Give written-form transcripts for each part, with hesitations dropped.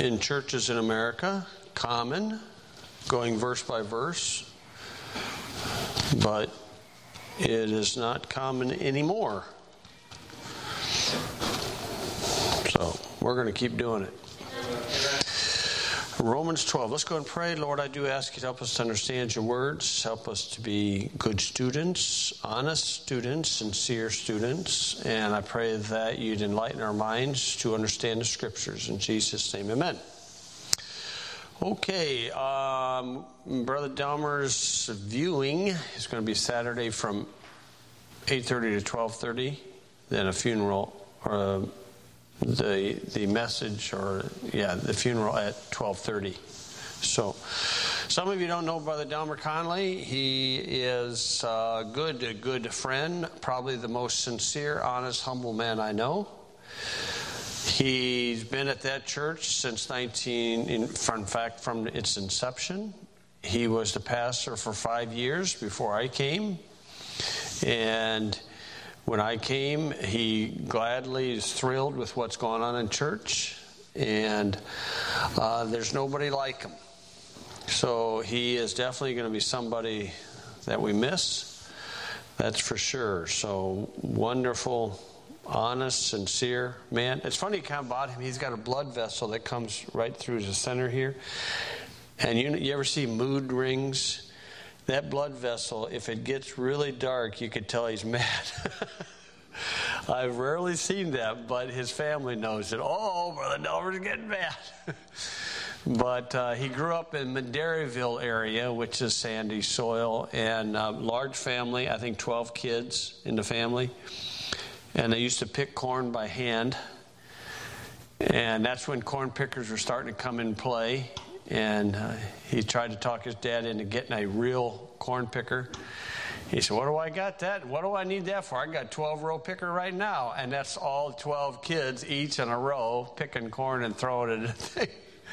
in churches in America, common, going verse by verse, but it is not common anymore. So we're going to keep doing it. Romans 12. Let's go and pray. Lord, I do ask you to help us to understand your words. Help us to be good students, honest students, sincere students. And I pray that you'd enlighten our minds to understand the scriptures. In Jesus' name, amen. Okay. Brother Dahmer's viewing is going to be Saturday from 8:30 to 12:30. Then a funeral, or the message, or the funeral at 12:30. So, some of you don't know Brother Dahmer Conley. He is a good friend, probably the most sincere, honest, humble man I know. He's been at that church since from its inception. He was the pastor for 5 years before I came, and when I came, he gladly is thrilled with what's going on in church, and there's nobody like him. So he is definitely going to be somebody that we miss, that's for sure. So wonderful, honest, sincere man. It's funny about him, he's got a blood vessel that comes right through the center here. And you ever see mood rings? That blood vessel, if it gets really dark, you could tell he's mad. I've rarely seen that, but his family knows it. Oh, Brother Dahmer's getting mad. But he grew up in Madeireville area, which is sandy soil, and large family, I think 12 kids in the family. And they used to pick corn by hand. And that's when corn pickers were starting to come in play. And he tried to talk his dad into getting a real corn picker. He said, what do I got that? What do I need that for? I got a 12-row picker right now. And that's all 12 kids, each in a row, picking corn and throwing it in the thing.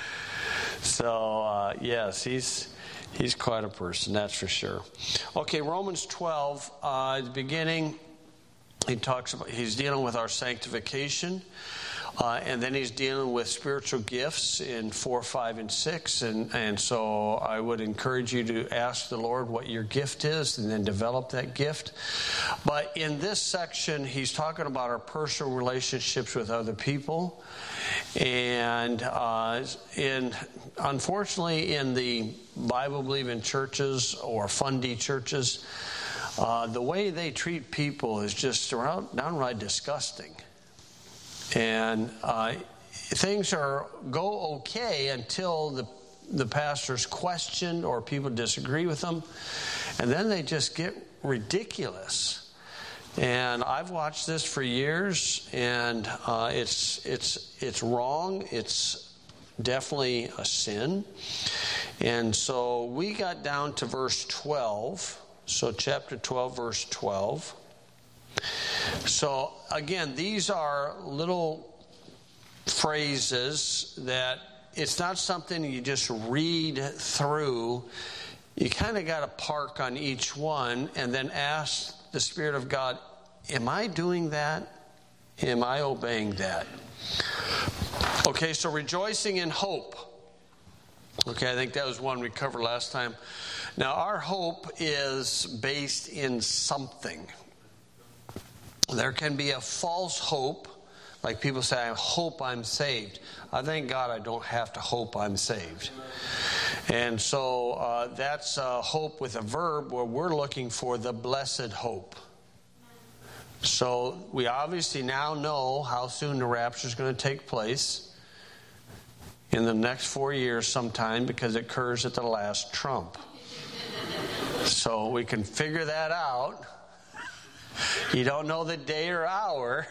So, yes, he's quite a person, that's for sure. Okay, Romans 12, at the beginning, he's dealing with our sanctification. And then he's dealing with spiritual gifts in 4, 5, and 6. And so I would encourage you to ask the Lord what your gift is and then develop that gift. But in this section, he's talking about our personal relationships with other people. And unfortunately, in the Bible-believing churches or fundy churches, the way they treat people is just downright disgusting. And things go okay until the pastors question or people disagree with them, and then they just get ridiculous. And I've watched this for years, and it's wrong. It's definitely a sin. And so we got down to verse 12. So chapter 12, verse 12. So, again, these are little phrases that it's not something you just read through. You kind of got to park on each one and then ask the Spirit of God, am I doing that? Am I obeying that? Okay, so rejoicing in hope. Okay, I think that was one we covered last time. Now, our hope is based in something. There can be a false hope, like people say, I hope I'm saved. I thank God I don't have to hope I'm saved. And so that's a hope with a verb where we're looking for the blessed hope. So we obviously now know how soon the rapture is going to take place. In the next 4 years sometime, because it occurs at the last trump. So we can figure that out. You don't know the day or hour.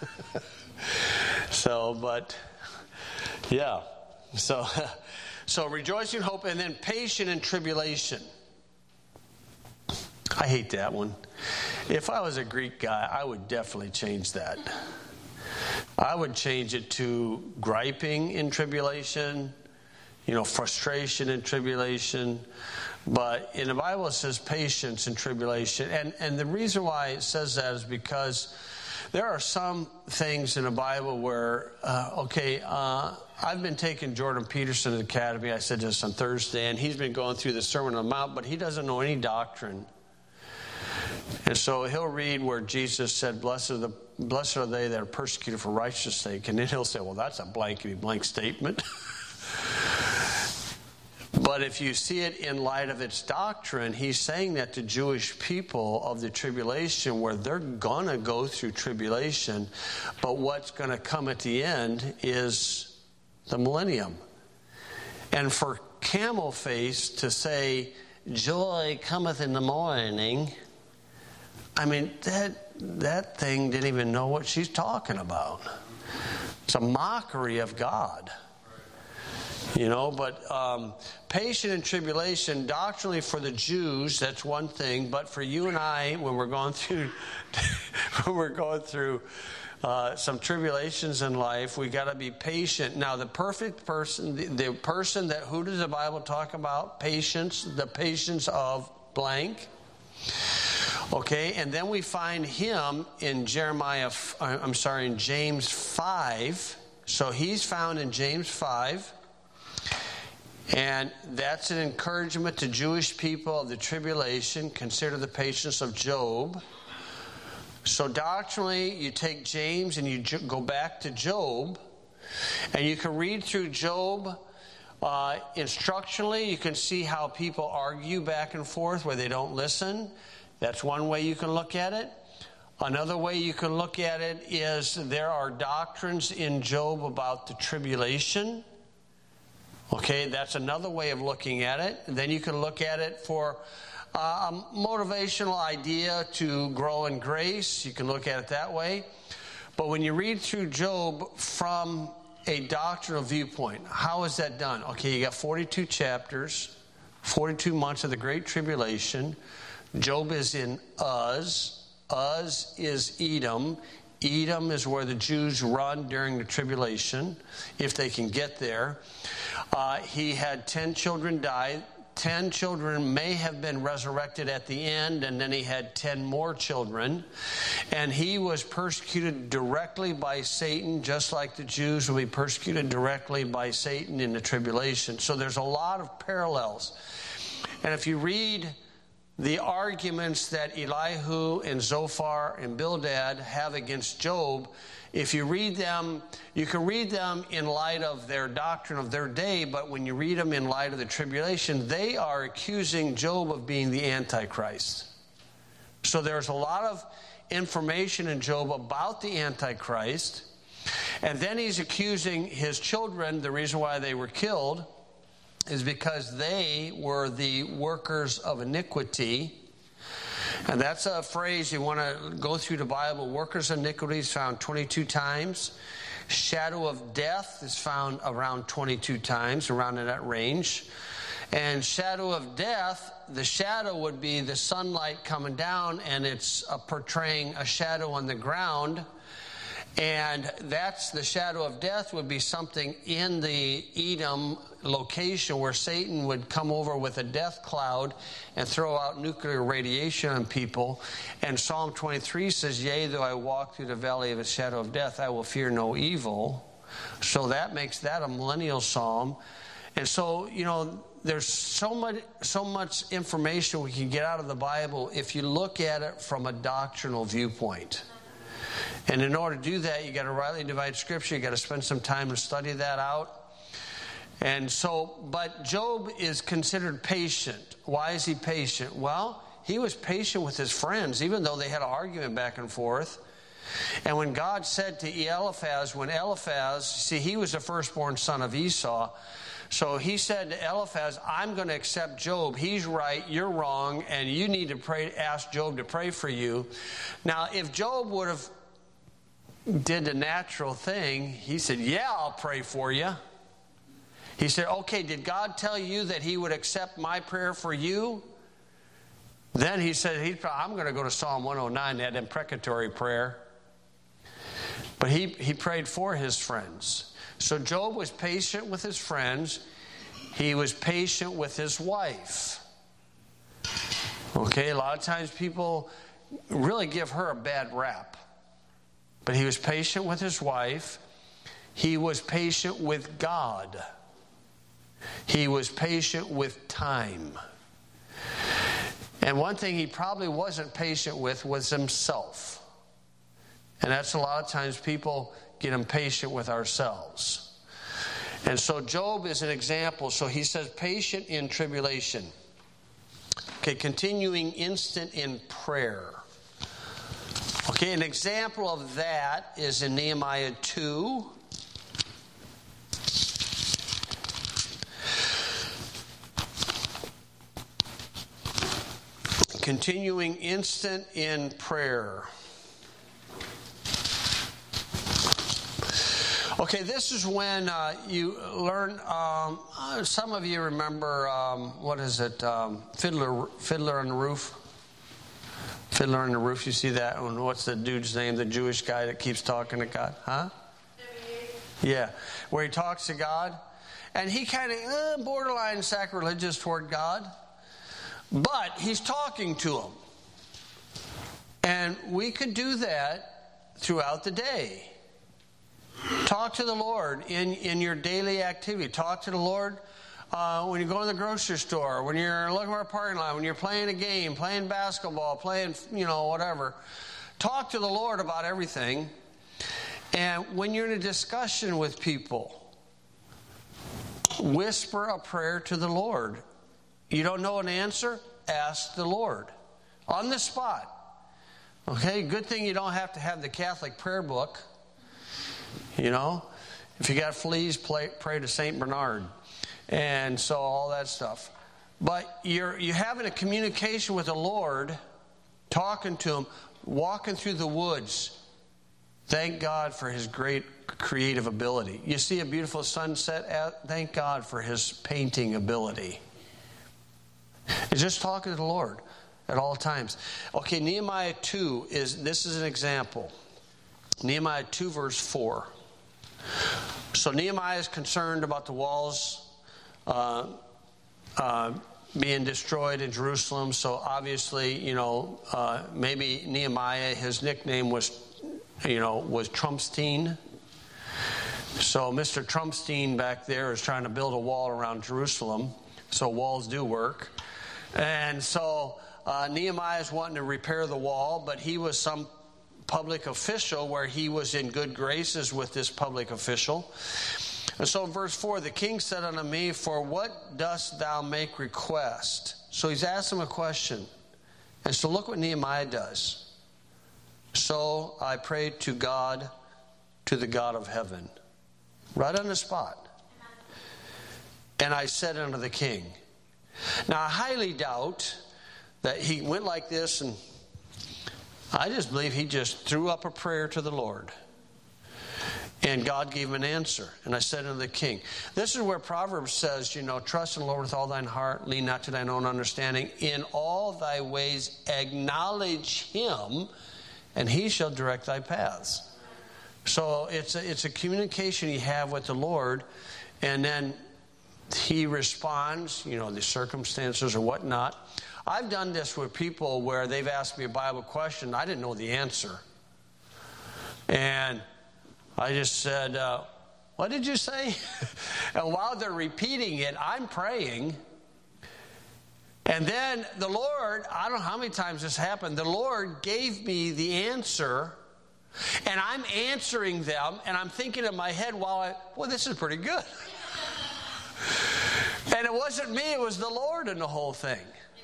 So rejoicing, hope, and then patient in tribulation. I hate that one. If I was a Greek guy, I would definitely change that. I would change it to griping in tribulation, frustration in tribulation. But in the Bible it says patience in tribulation. And the reason why it says that is because There are some things in the Bible where, I've been taking Jordan Peterson's Academy. I said this on Thursday, and he's been going through the Sermon on the Mount, but he doesn't know any doctrine. And so he'll read where Jesus said, Blessed are they that are persecuted for righteousness' sake. And then he'll say, well, that's a blank statement. But if you see it in light of its doctrine, he's saying that to Jewish people of the tribulation, where they're going to go through tribulation, but what's going to come at the end is the millennium. And for camel face to say, joy cometh in the morning, I mean, that thing didn't even know what she's talking about. It's a mockery of God. But patient in tribulation, doctrinally for the Jews, that's one thing. But for you and I, when we're going through, some tribulations in life, we got to be patient. Now, the perfect person, the person that, who does the Bible talk about? Patience, the patience of blank. Okay, and then we find him in in James 5. So he's found in James 5. And that's an encouragement to Jewish people of the tribulation. Consider the patience of Job. So doctrinally, you take James and you go back to Job. And you can read through Job. Instructionally, you can see how people argue back and forth where they don't listen. That's one way you can look at it. Another way you can look at it is there are doctrines in Job about the tribulation. Okay, that's another way of looking at it. Then you can look at it for a motivational idea to grow in grace. You can look at it that way. But when you read through Job from a doctrinal viewpoint, how is that done? Okay, you got 42 chapters, 42 months of the Great Tribulation. Job is in Uz. Uz is Edom. Edom is where the Jews run during the tribulation, if they can get there. He had 10 children die. 10 children may have been resurrected at the end, and then he had 10 more children. And he was persecuted directly by Satan, just like the Jews will be persecuted directly by Satan in the tribulation. So there's a lot of parallels. And if you read the arguments that Elihu and Zophar and Bildad have against Job, if you read them, you can read them in light of their doctrine of their day, but when you read them in light of the tribulation, they are accusing Job of being the Antichrist. So there's a lot of information in Job about the Antichrist, and then he's accusing his children. The reason why they were killed is because they were the workers of iniquity. And that's a phrase you want to go through the Bible. Workers of iniquity is found 22 times. Shadow of death is found around 22 times, around in that range. And shadow of death, the shadow would be the sunlight coming down, and it's portraying a shadow on the ground. And that's the shadow of death would be something in the Edom location where Satan would come over with a death cloud and throw out nuclear radiation on people. And Psalm 23 says, yea, though I walk through the valley of the shadow of death, I will fear no evil. So that makes that a millennial psalm. And so, there's so much information we can get out of the Bible if you look at it from a doctrinal viewpoint. And in order to do that, you got to rightly divide Scripture. You got to spend some time to study that out. And so, but Job is considered patient. Why is he patient? Well, he was patient with his friends, even though they had an argument back and forth. And when God said to Eliphaz, see, he was the firstborn son of Esau. So he said to Eliphaz, I'm going to accept Job. He's right, you're wrong, and you need to ask Job to pray for you. Now, if Job would have did the natural thing, he said, yeah, I'll pray for you. He said, okay, did God tell you that he would accept my prayer for you? Then he said, I'm going to go to Psalm 109, that imprecatory prayer. But he prayed for his friends. So Job was patient with his friends. He was patient with his wife. Okay, a lot of times people really give her a bad rap. but he was patient with his wife. He was patient with God. He was patient with time. And one thing he probably wasn't patient with was himself. And that's a lot of times people get impatient with ourselves. And so Job is an example. So he says, patient in tribulation. Okay, continuing instant in prayer. Okay, an example of that is in Nehemiah 2. Continuing instant in prayer. Okay, this is when you learn, some of you remember, what is it, Fiddler on the Roof? Fiddler on the Roof, you see that one? What's the dude's name, the Jewish guy that keeps talking to God? Huh? Yeah, where he talks to God. And he kind of borderline sacrilegious toward God. But he's talking to him. And we could do that throughout the day. Talk to the Lord in your daily activity. Talk to the Lord when you go to the grocery store, when you're looking for a parking lot, when you're playing a game, playing basketball, playing, whatever. Talk to the Lord about everything. And when you're in a discussion with people, whisper a prayer to the Lord. You don't know an answer? Ask the Lord. On the spot. Okay, good thing you don't have to have the Catholic prayer book. If you got fleas, pray to St. Bernard. And so all that stuff. But you're having a communication with the Lord, talking to Him, walking through the woods. Thank God for His great creative ability. You see a beautiful sunset, thank God for His painting ability. It's just talking to the Lord at all times. Okay, Nehemiah 2 this is an example. Nehemiah 2 verse 4. So Nehemiah is concerned about the walls being destroyed in Jerusalem. So obviously, maybe Nehemiah, his nickname was Trumpstein. So Mr. Trumpstein back there is trying to build a wall around Jerusalem. So walls do work. And so Nehemiah is wanting to repair the wall, but he was some public official where he was in good graces with this public official. And so in verse 4, the king said unto me, for what dost thou make request? So he's asked him a question. And so look what Nehemiah does. So I prayed to God, to the God of heaven. Right on the spot. And I said unto the king. Now I highly doubt that he went like this, and I just believe he just threw up a prayer to the Lord. And God gave him an answer. And I said unto the king. This is where Proverbs says, trust in the Lord with all thine heart, lean not to thine own understanding. In all thy ways acknowledge him, and he shall direct thy paths. So it's a communication you have with the Lord, and then he responds, the circumstances or whatnot. I've done this with people where they've asked me a Bible question. I didn't know the answer. And I just said, what did you say? And while they're repeating it, I'm praying. And then the Lord, I don't know how many times this happened, the Lord gave me the answer. And I'm answering them, and I'm thinking in my head this is pretty good. And it wasn't me, it was the Lord in the whole thing.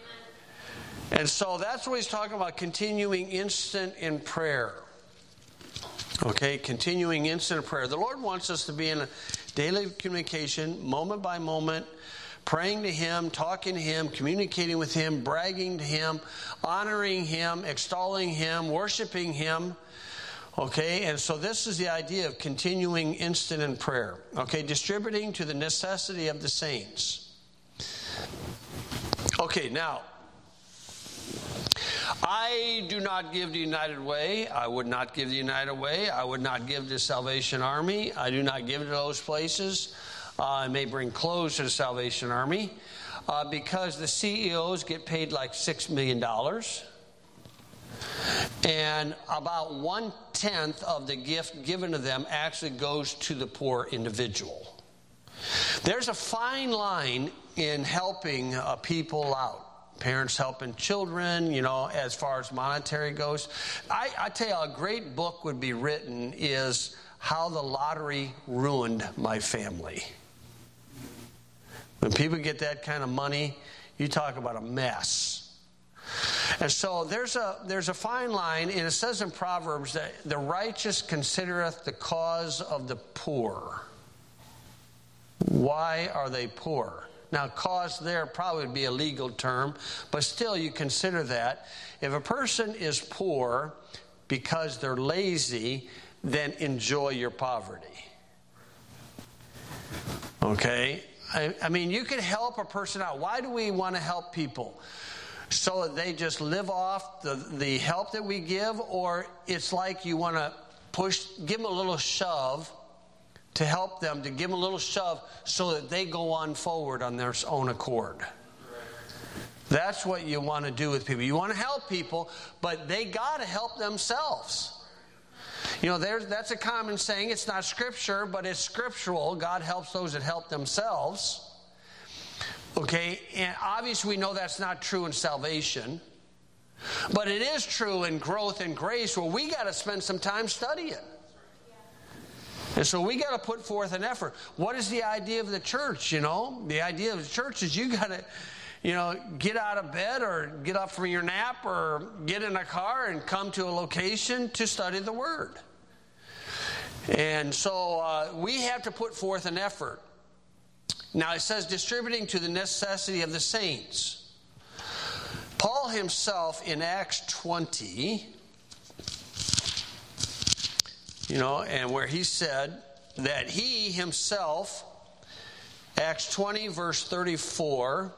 And so that's what he's talking about, continuing instant in prayer. Okay, continuing instant prayer. The Lord wants us to be in a daily communication, moment by moment, praying to Him, talking to Him, communicating with Him, bragging to Him, honoring Him, extolling Him, worshiping Him. Okay, and so this is the idea of continuing instant in prayer. Okay, distributing to the necessity of the saints. Okay, now, I do not give the United Way. I would not give the United Way. I would not give the Salvation Army. I do not give to those places. I may bring clothes to the Salvation Army because the CEOs get paid like $6 million. And about 1/10 of the gift given to them actually goes to the poor individual. There's a fine line in helping people out. Parents helping children, as far as monetary goes. I tell you, a great book would be written is How the Lottery Ruined My Family. When people get that kind of money, you talk about a mess. And so there's a fine line, and it says in Proverbs that the righteous considereth the cause of the poor. Why are they poor? Now, cause there probably would be a legal term, but still you consider that. If a person is poor because they're lazy, then enjoy your poverty. Okay? I mean, you can help a person out. Why do we want to help people? So that they just live off the help that we give? Or it's like you want to give them a little shove to help them, to give them a little shove so that they go on forward on their own accord. That's what you want to do with people. You want to help people, but they got to help themselves. That's a common saying. It's not scripture, but it's scriptural. God helps those that help themselves. Okay, and obviously we know that's not true in salvation. But it is true in growth and grace, where we got to spend some time studying. And so we got to put forth an effort. What is the idea of the church, The idea of the church is you got to, get out of bed or get up from your nap or get in a car and come to a location to study the Word. And so we have to put forth an effort. Now it says distributing to the necessity of the saints. Paul himself in Acts 20, and where he said that he himself, Acts 20 verse 34,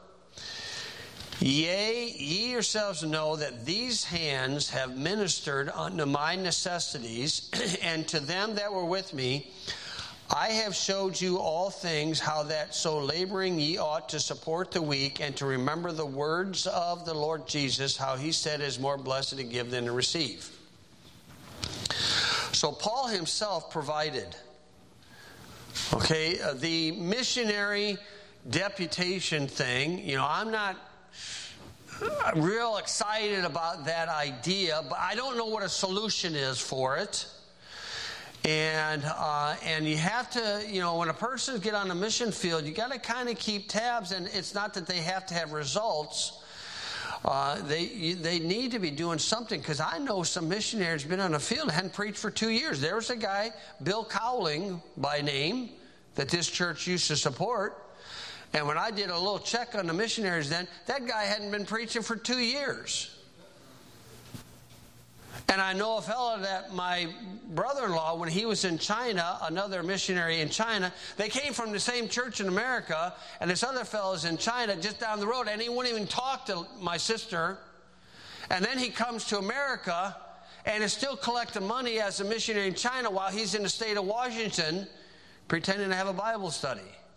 yea, ye yourselves know that these hands have ministered unto my necessities, and to them that were with me, I have showed you all things, how that so laboring ye ought to support the weak, and to remember the words of the Lord Jesus, how he said it is more blessed to give than to receive. So Paul himself provided. Okay, the missionary deputation thing, I'm not real excited about that idea, but I don't know what a solution is for it. And you have to, when a person get on a mission field, you got to kind of keep tabs. And it's not that they have to have results. They need to be doing something, because I know some missionaries been on the field and hadn't preached for 2 years. There was a guy, Bill Cowling by name, that this church used to support. And when I did a little check on the missionaries then, that guy hadn't been preaching for 2 years. And I know a fellow that my brother-in-law, when he was in China, another missionary in China, they came from the same church in America, and this other fellow's in China just down the road, and he wouldn't even talk to my sister. And then he comes to America and is still collecting money as a missionary in China while he's in the state of Washington pretending to have a Bible study.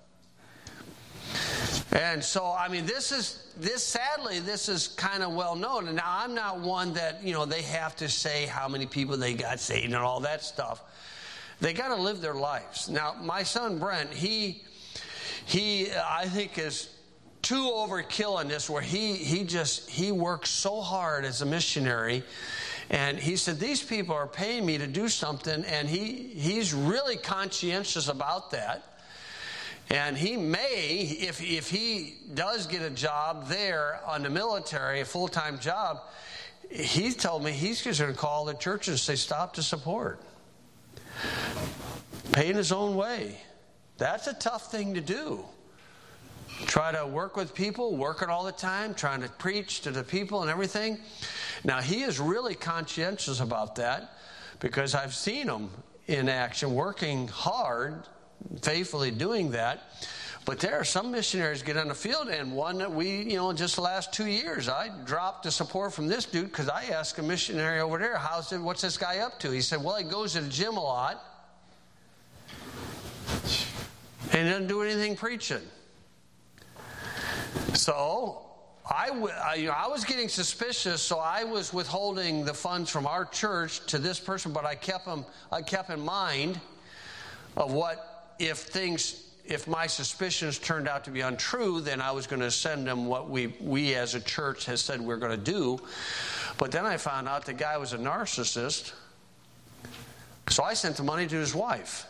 And so, sadly, this is kind of well known. And now I'm not one that, they have to say how many people they got saved and all that stuff. They got to live their lives. Now, my son Brent, he I think is too overkill in this, where he works so hard as a missionary. And he said, these people are paying me to do something, and he's really conscientious about that. And he may, if he does get a job there on the military, a full-time job, he told me he's just going to call the church and say, stop the support. Paying his own way. That's a tough thing to do. Try to work with people, working all the time, trying to preach to the people and everything. Now, he is really conscientious about that, because I've seen him in action, working hard, faithfully doing that. But there are some missionaries get on the field, and one that we, just the last 2 years, I dropped the support from this dude because I asked a missionary over there, what's this guy up to? He said, well, he goes to the gym a lot and doesn't do anything preaching. So I was getting suspicious, so I was withholding the funds from our church to this person, but I kept in mind of what if my suspicions turned out to be untrue, then I was going to send them what we as a church has said we're going to do. But then I found out the guy was a narcissist, so I sent the money to his wife.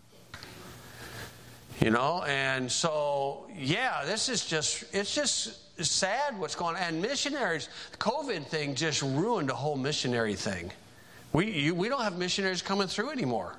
And so, it's just sad what's going on. And missionaries, the COVID thing just ruined the whole missionary thing. We don't have missionaries coming through anymore.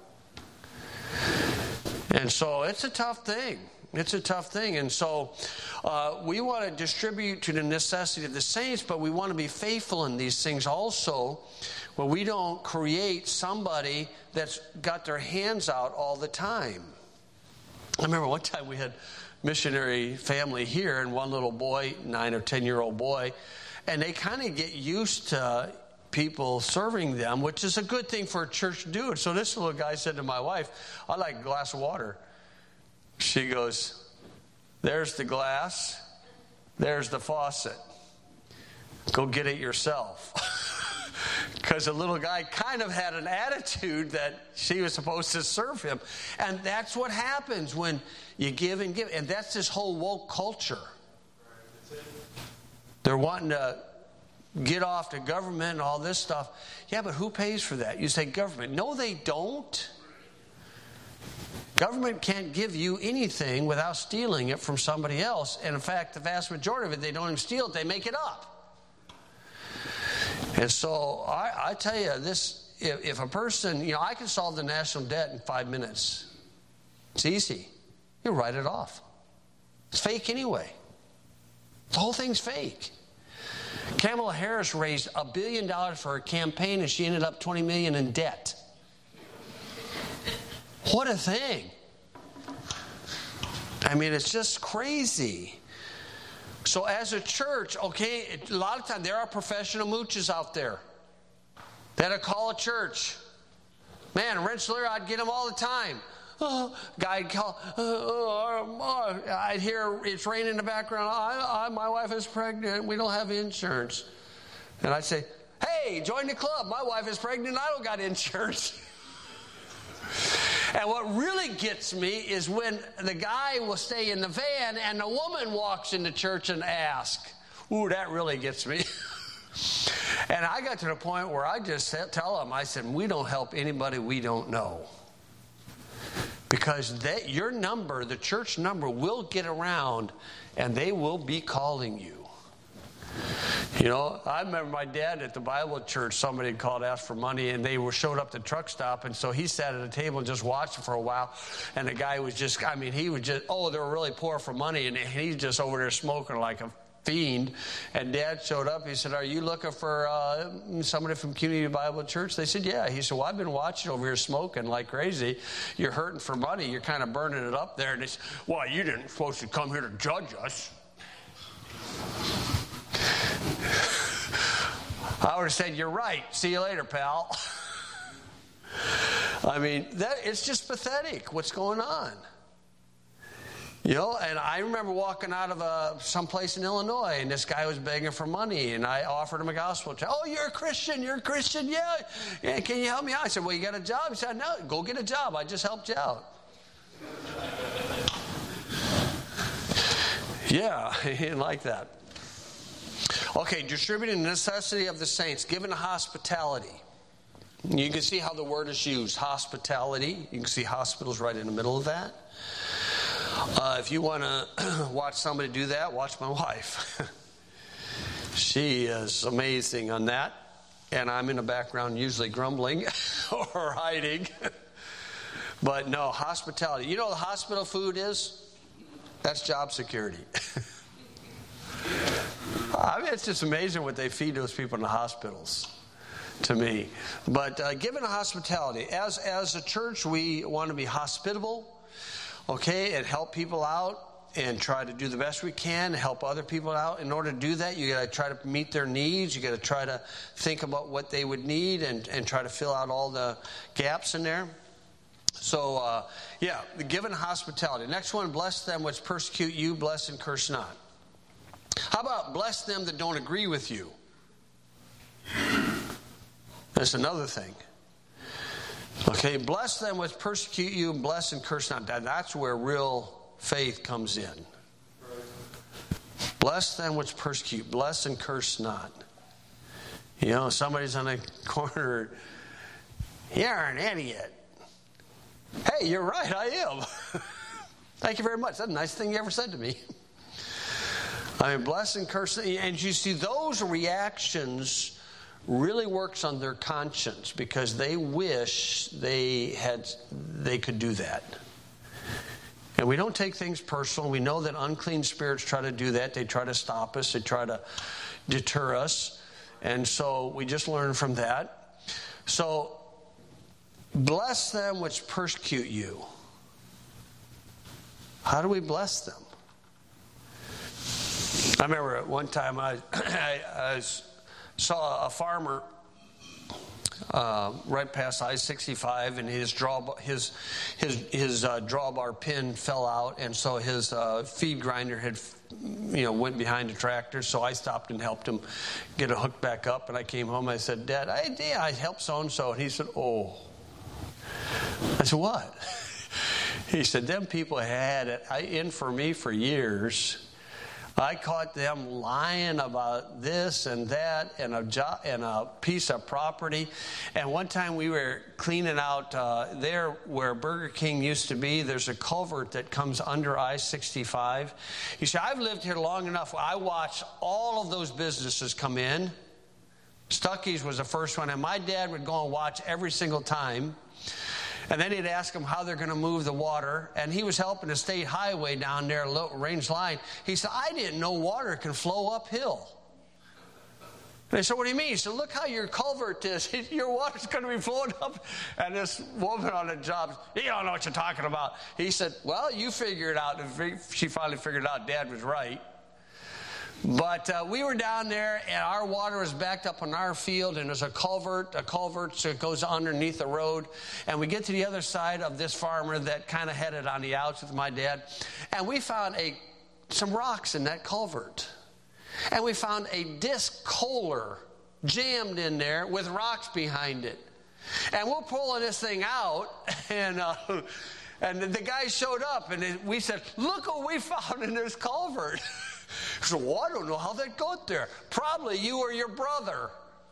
And so it's a tough thing. It's a tough thing. And so we want to distribute to the necessity of the saints, but we want to be faithful in these things also, where we don't create somebody that's got their hands out all the time. I remember one time we had missionary family here, and one little boy, 9 or 10-year-old boy, and they kind of get used to people serving them, which is a good thing for a church to do. So this little guy said to my wife, "I'd like a glass of water." She goes, "There's the glass, there's the faucet. Go get it yourself." Because the little guy kind of had an attitude that she was supposed to serve him. And that's what happens when you give and give. And that's this whole woke culture. They're wanting to get off the government and all this stuff. Yeah, but who pays for that? You say government. No, they don't. Government can't give you anything without stealing it from somebody else. And in fact, the vast majority of it, they don't even steal it. They make it up. And so I tell you this, if a person, I can solve the national debt in 5 minutes. It's easy. You write it off. It's fake anyway. The whole thing's fake. Kamala Harris raised $1 billion for her campaign, and she ended up $20 million in debt. What a thing. I mean, it's just crazy. So as a church, a lot of times there are professional mooches out there that'll call a church. Man, in Rensselaer, I'd get them all the time. Guy'd call, I'd hear it's raining in the background. My wife is pregnant. We don't have insurance. And I'd say, "Hey, join the club. My wife is pregnant. I don't got insurance." And what really gets me is when the guy will stay in the van and the woman walks into church and asks. Ooh, that really gets me. And I got to the point where I just tell them, I said, "We don't help anybody we don't know." Because your number, the church number, will get around and they will be calling you. I remember my dad at the Bible church, somebody had called, asked for money, and they showed up at the truck stop, and so he sat at a table and just watched it for a while, and the guy was just, they were really poor for money, and he's just over there smoking like a fiend. And Dad showed up. He said, "Are you looking for somebody from Community Bible Church?" They said, "Yeah." He said, "Well, I've been watching over here smoking like crazy. You're hurting for money. You're kind of burning it up there." And they said, "Well, you didn't supposed to come here to judge us." I would have said, "You're right. See you later, pal." It's just pathetic what's going on. And I remember walking out of someplace in Illinois, and this guy was begging for money, and I offered him a gospel tract. "Oh, you're a Christian? Yeah. Can you help me out?" I said, "Well, you got a job?" He said, "No, go get a job. I just helped you out." Yeah, he didn't like that. Okay, distributing the necessity of the saints, giving hospitality. You can see how the word is used, hospitality. You can see hospitals right in the middle of that. If you want to watch somebody do that, watch my wife. She is amazing on that. And I'm in the background usually grumbling or hiding. But no, hospitality. You know what hospital food is? That's job security. It's just amazing what they feed those people in the hospitals, to me. But given hospitality, as a church, we want to be hospitable, and help people out and try to do the best we can, help other people out. In order to do that, you got to try to meet their needs. You got to try to think about what they would need and try to fill out all the gaps in there. So, the given hospitality. Next one, bless them which persecute you, bless and curse not. How about bless them that don't agree with you? That's another thing. Okay, bless them which persecute you, bless and curse not. That's where real faith comes in. Bless them which persecute, bless and curse not. You know, somebody's on a corner, you're an idiot. Hey, you're right, I am. Thank you very much. That's a nice thing you ever said to me. I mean, bless and curse. And you see, those reactions really works on their conscience because they wish they could do that. And we don't take things personal. We know that unclean spirits try to do that. They try to stop us. They try to deter us. And so we just learn from that. So, bless them which persecute you. How do we bless them? I remember at one time I saw a farmer right past I-65, and his drawbar pin fell out, and so his feed grinder had went behind the tractor. So I stopped and helped him get it hooked back up. And I came home. I said, "Dad, I helped so and so." And he said, "Oh." I said, "What?" He said, "Them people had it in for me for years. I caught them lying about this and that and a piece of property. And one time we were cleaning out there where Burger King used to be. There's a culvert that comes under I-65. He said, I've lived here long enough. I watched all of those businesses come in. Stuckey's was the first one. And my dad would go and watch every single time. And then he'd ask them how they're going to move the water. And he was helping the state highway down there, Range Line. He said, I didn't know water can flow uphill. And I said, what do you mean? He said, look how your culvert is. Your water's going to be flowing up. And this woman on the job, you don't know what you're talking about. He said, well, you figure it out. And she finally figured out Dad was right. But we were down there, and our water was backed up on our field, and there's a culvert that goes underneath the road. And we get to the other side of this farmer that kind of headed on the outs with my dad, and we found some rocks in that culvert. And we found a disc Kohler jammed in there with rocks behind it. And we're pulling this thing out, and the guy showed up, and we said, look what we found in this culvert. So, well, I don't know how that got there. Probably you or your brother.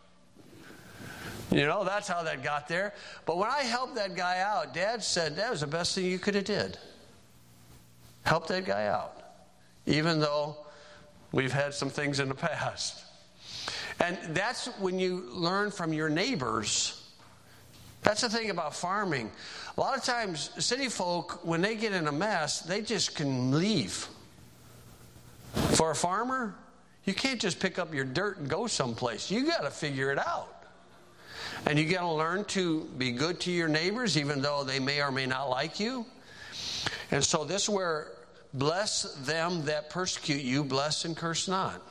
That's how that got there. But when I helped that guy out, Dad said, that was the best thing you could have did. Help that guy out. Even though we've had some things in the past. And that's when you learn from your neighbors. That's the thing about farming. A lot of times, city folk, when they get in a mess, they just can leave. For a farmer, you can't just pick up your dirt and go someplace. You got to figure it out. And you got to learn to be good to your neighbors, even though they may or may not like you. And so this is where bless them that persecute you, bless and curse not.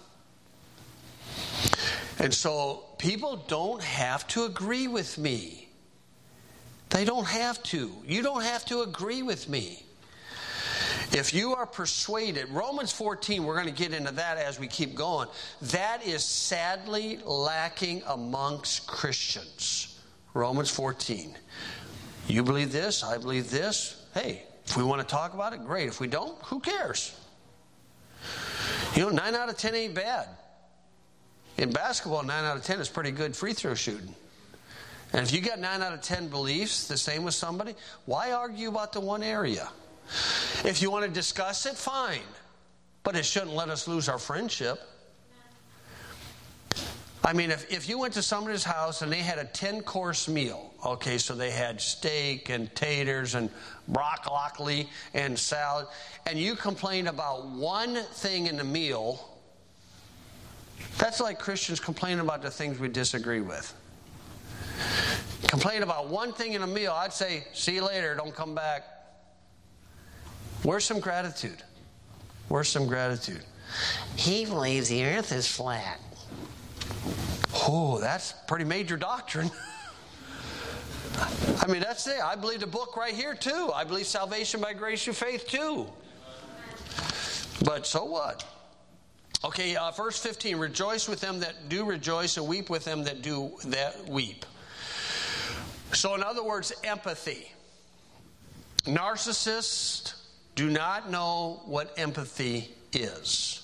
And so people don't have to agree with me. They don't have to. You don't have to agree with me. If you are persuaded, Romans 14, we're going to get into that as we keep going. That is sadly lacking amongst Christians. Romans 14. You believe this, I believe this. Hey, if we want to talk about it, great. If we don't, who cares? 9 out of 10 ain't bad. In basketball, 9 out of 10 is pretty good free throw shooting. And if you got 9 out of 10 beliefs, the same with somebody, why argue about the one area? If you want to discuss it, fine. But it shouldn't let us lose our friendship. I mean, if you went to somebody's house and they had a 10-course meal, okay, so they had steak and taters and broccoli and salad, and you complained about one thing in the meal, that's like Christians complaining about the things we disagree with. Complain about one thing in a meal, I'd say, see you later, don't come back. Where's some gratitude? Where's some gratitude? He believes the earth is flat. Oh, that's pretty major doctrine. I mean, that's it. I believe the book right here, too. I believe salvation by grace through faith, too. But so what? Okay, verse 15, rejoice with them that do rejoice and weep with them that weep. So in other words, empathy. Narcissists do not know what empathy is.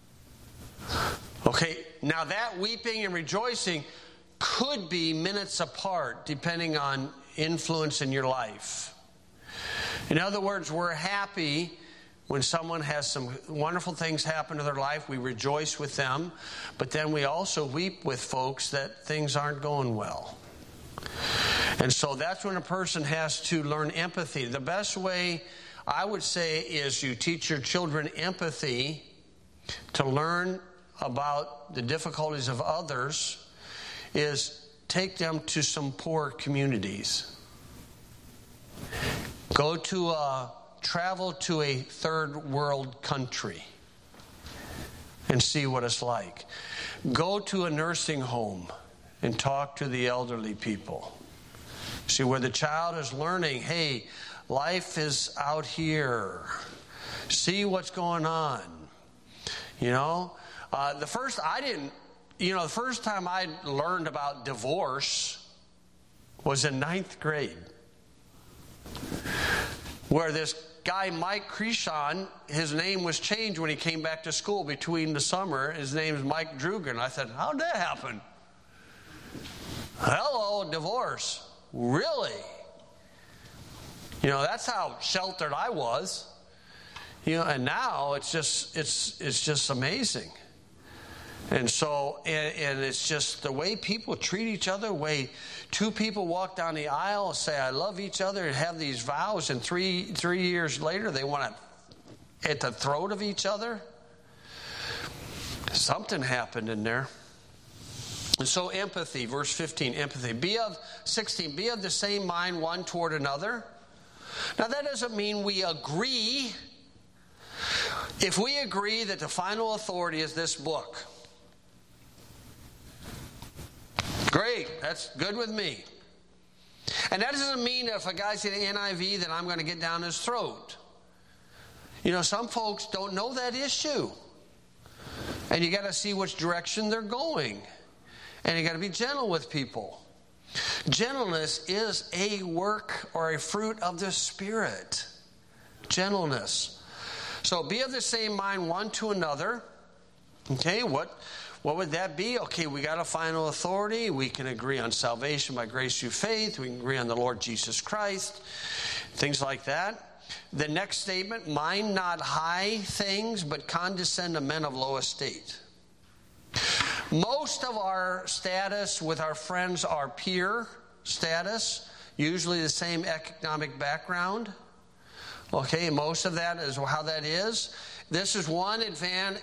Okay, now that weeping and rejoicing could be minutes apart depending on influence in your life. In other words, we're happy when someone has some wonderful things happen to their life. We rejoice with them, but then we also weep with folks that things aren't going well. And so that's when a person has to learn empathy. The best way, I would say, is you teach your children empathy to learn about the difficulties of others, is take them to some poor communities. Travel to a third world country and see what it's like. Go to a nursing home and talk to the elderly people. See, where the child is learning, hey, life is out here. See what's going on. The first time I learned about divorce was in 9th grade, where this guy, Mike Creshon, his name was changed when he came back to school between the summer. His name is Mike Drugan. I said, how'd that happen? Hello, divorce. Really? That's how sheltered I was. And now it's just amazing. And so, and it's just the way people treat each other, the way two people walk down the aisle and say, I love each other, and have these vows, and three years later they want to at the throat of each other. Something happened in there. And so empathy, verse 15, empathy. 16, be of the same mind one toward another. Now that doesn't mean we agree. If we agree that the final authority is this book, great, that's good with me. And that doesn't mean that if a guy's in the NIV that I'm going to get down his throat. Some folks don't know that issue. And you got to see which direction they're going. And you got to be gentle with people. Gentleness is a work or a fruit of the Spirit. Gentleness. So be of the same mind one to another. Okay, what would that be? Okay, we got a final authority. We can agree on salvation by grace through faith. We can agree on the Lord Jesus Christ. Things like that. The next statement, mind not high things, but condescend to men of low estate. Most of our status with our friends are peer status, usually the same economic background. Okay, most of that is how that is. This is one advantage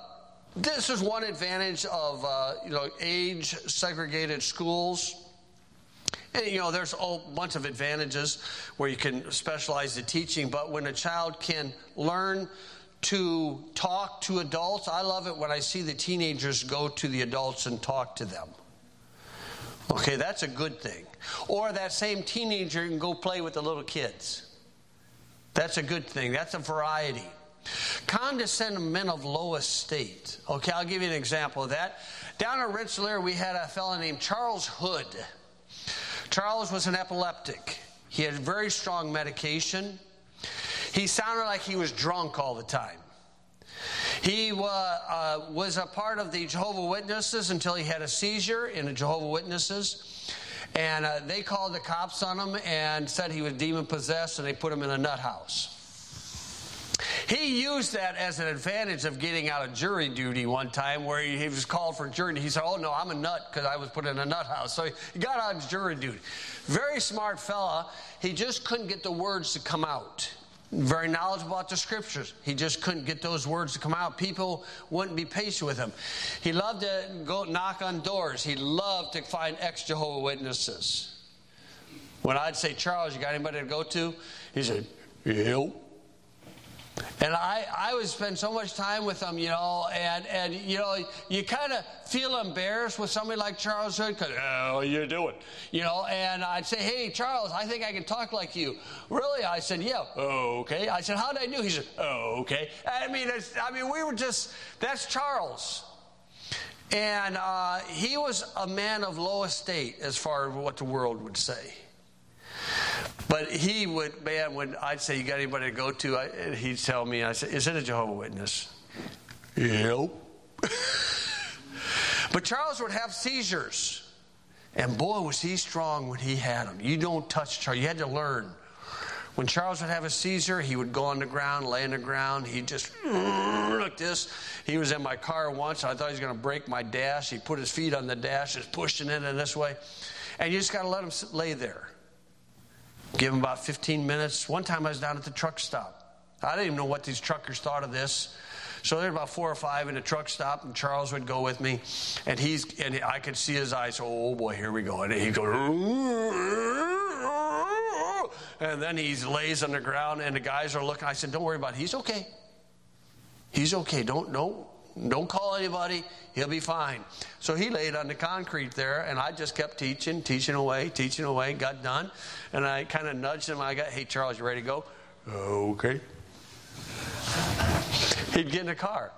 of age-segregated schools. And, there's a bunch of advantages where you can specialize the teaching. But when a child can learn to talk to adults, I love it when I see the teenagers go to the adults and talk to them. Okay, that's a good thing. Or that same teenager can go play with the little kids. That's a good thing. That's a variety. Condescend to men of low estate. Okay, I'll give you an example of that. Down in Rensselaer, we had a fellow named Charles Hood. Charles was an epileptic. He had very strong medication. He sounded like he was drunk all the time. He was a part of the Jehovah's Witnesses until he had a seizure in the Jehovah's Witnesses. And they called the cops on him and said he was demon-possessed, and they put him in a nut house. He used that as an advantage of getting out of jury duty one time, where he was called for jury duty. He said, oh, no, I'm a nut because I was put in a nut house. So he got out of jury duty. Very smart fella. He just couldn't get the words to come out. Very knowledgeable about the scriptures. He just couldn't get those words to come out. People wouldn't be patient with him. He loved to go knock on doors. He loved to find ex-Jehovah's Witnesses. When I'd say, Charles, you got anybody to go to? He said, yep. And I would spend so much time with them, and you kind of feel embarrassed with somebody like Charles Hood because, what are you doing? And I'd say, hey, Charles, I think I can talk like you. Really? I said, yeah. Oh, okay. I said, how did I do? He said, oh, okay. We were just, that's Charles. And he was a man of low estate as far as what the world would say. But he would, when I'd say, you got anybody to go to? He'd tell me, I said, is it a Jehovah's Witness? Yep. But Charles would have seizures. And boy, was he strong when he had them. You don't touch Charles. You had to learn. When Charles would have a seizure, he would go on the ground, lay on the ground. He'd just like this. He was in my car once. I thought he was going to break my dash. He put his feet on the dash, just pushing it in this way. And you just got to let him lay there. Give him about 15 minutes. One time I was down at the truck stop. I didn't even know what these truckers thought of this. So there were about 4 or 5 in the truck stop, and Charles would go with me. And I could see his eyes. Oh, boy, here we go. And he'd go, and then he lays on the ground, and the guys are looking. I said, don't worry about it. He's okay. He's okay. Don't call anybody. He'll be fine. So he laid on the concrete there, and I just kept teaching away, got done. And I kind of nudged him. Hey, Charles, you ready to go? Okay. He'd get in the car.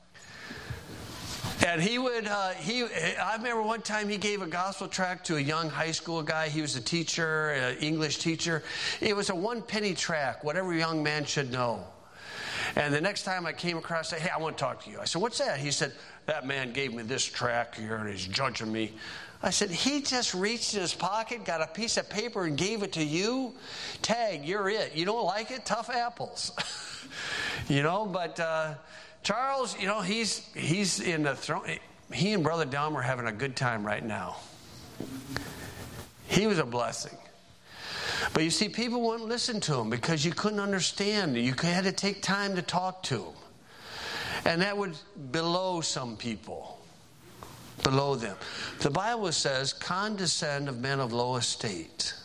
And he would, I remember one time he gave a gospel tract to a young high school guy. He was a teacher, an English teacher. It was a 1-penny tract, what every young man should know. And the next time I came across, I said, hey, I want to talk to you. I said, what's that? He said, that man gave me this tract here and he's judging me. I said, he just reached in his pocket, got a piece of paper and gave it to you? Tag, you're it. You don't like it? Tough apples. But Charles, he's in the throne. He and Brother Dom are having a good time right now. He was a blessing. But you see, people wouldn't listen to him because you couldn't understand. You had to take time to talk to him. And that would below some people. Below them. The Bible says, condescend of men of low estate.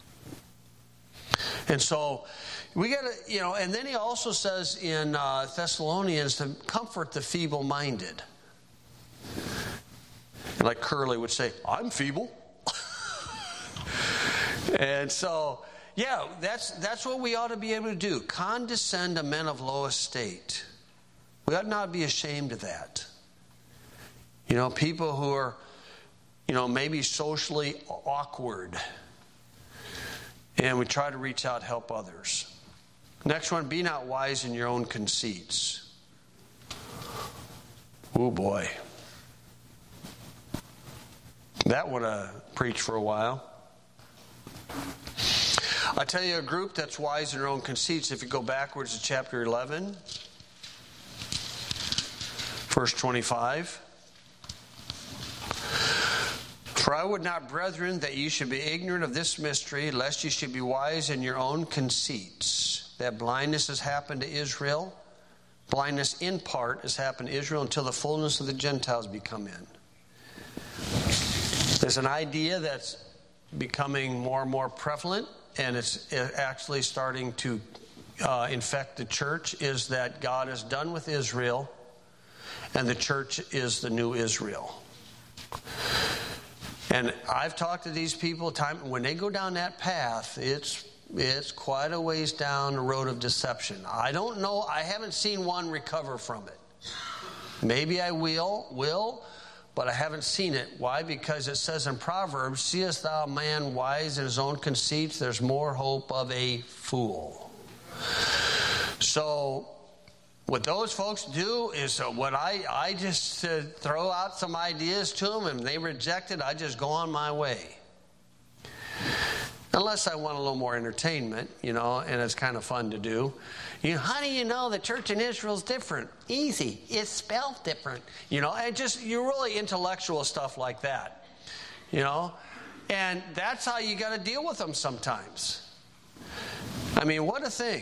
And so, we got to, and then he also says in Thessalonians to comfort the feeble-minded. Like Curly would say, I'm feeble. And so, that's what we ought to be able to do. Condescend to men of low estate. We ought not be ashamed of that. People who are, maybe socially awkward. And we try to reach out, help others. Next one, be not wise in your own conceits. Oh boy. That would preach for a while. I tell you a group that's wise in their own conceits. If you go backwards to chapter 11, verse 25. For I would not, brethren, that ye should be ignorant of this mystery, lest ye should be wise in your own conceits. That blindness has happened to Israel. Blindness in part has happened to Israel until the fullness of the Gentiles be come in. There's an idea that's becoming more and more prevalent, and it's actually starting to infect the church, is that God is done with Israel, and the church is the new Israel. And I've talked to these people when they go down that path, it's quite a ways down the road of deception. I don't know. I haven't seen one recover from it. Maybe I will, but I haven't seen it. Why? Because it says in Proverbs, seest thou a man wise in his own conceits? There's more hope of a fool. So what those folks do is what I just throw out some ideas to them, and they reject it. I just go on my way. Unless I want a little more entertainment, and it's kind of fun to do. How do you know the church in Israel is different? Easy. It's spelled different. And just, you're really intellectual stuff like that. And that's how you got to deal with them sometimes. I mean, what a thing.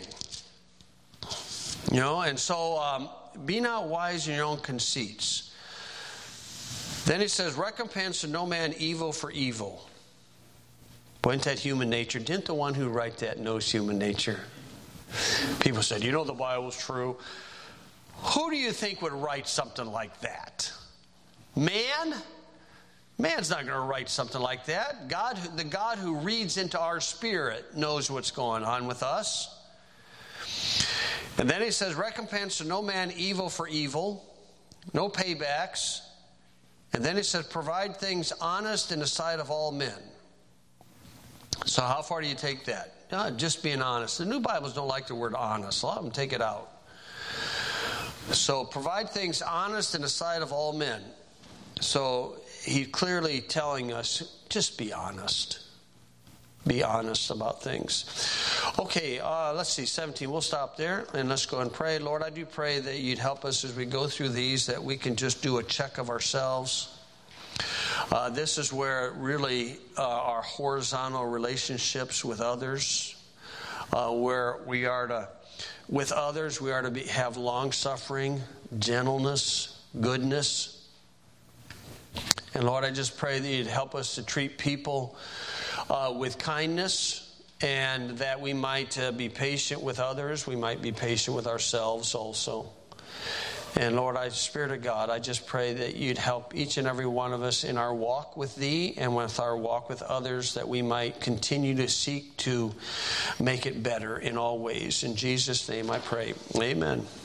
And so be not wise in your own conceits. Then he says, recompense to no man evil for evil. Boy, isn't that human nature? Didn't the one who wrote that knows human nature? People said, you know the Bible's true. Who do you think would write something like that? Man? Man's not going to write something like that. God, the God who reads into our spirit, knows what's going on with us. And then he says, recompense to no man evil for evil, no paybacks. And then he says, provide things honest in the sight of all men. So how far do you take that? Just being honest. The new Bibles don't like the word honest. A lot of them take it out. So provide things honest in the sight of all men. So he's clearly telling us, just be honest. Be honest about things. Okay, let's see, 17. We'll stop there and let's go and pray. Lord, I do pray that you'd help us as we go through these, that we can just do a check of ourselves. This is where really our horizontal relationships with others, where we are to, with others, we are to have long-suffering, gentleness, goodness. And Lord, I just pray that you'd help us to treat people with kindness, and that we might be patient with others. We might be patient with ourselves also. And Lord, Spirit of God, I just pray that you'd help each and every one of us in our walk with thee and with our walk with others, that we might continue to seek to make it better in all ways. In Jesus' name I pray. Amen.